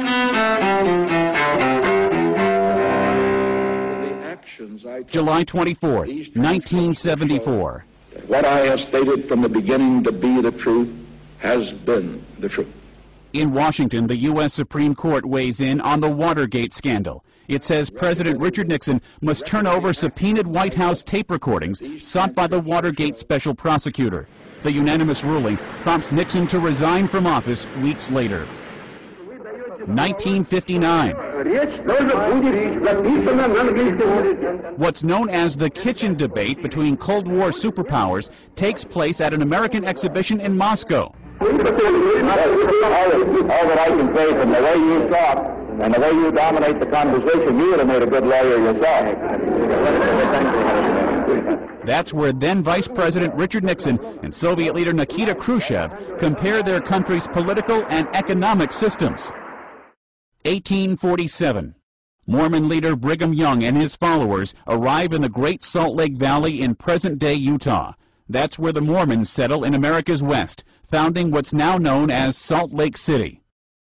July 24, 1974. What I have stated from the beginning to be the truth has been the truth. In Washington, the U.S. Supreme Court weighs in on the Watergate scandal. It says President Richard Nixon must turn over subpoenaed White House tape recordings sought by the Watergate special prosecutor. The unanimous ruling prompts Nixon to resign from office weeks later. 1959. What's known as the kitchen debate between Cold War superpowers takes place at an American exhibition in Moscow. All that I can say from the way you talk and the way you dominate the conversation, you would have made a good lawyer yourself. That's where then Vice President Richard Nixon and Soviet leader Nikita Khrushchev compare their country's political and economic systems. 1847. Mormon leader Brigham Young and his followers arrive in the Great Salt Lake Valley in present-day Utah. That's where the Mormons settle in America's West, founding what's now known as Salt Lake City.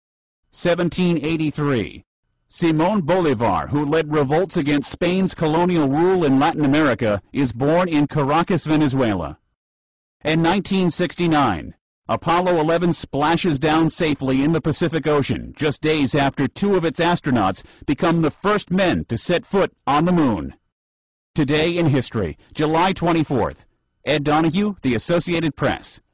1783. Simón Bolívar, who led revolts against Spain's colonial rule in Latin America, is born in Caracas, Venezuela. And 1969. Apollo 11 splashes down safely in the Pacific Ocean just days after two of its astronauts become the first men to set foot on the moon. Today in history, July 24th. Ed Donahue, The Associated Press.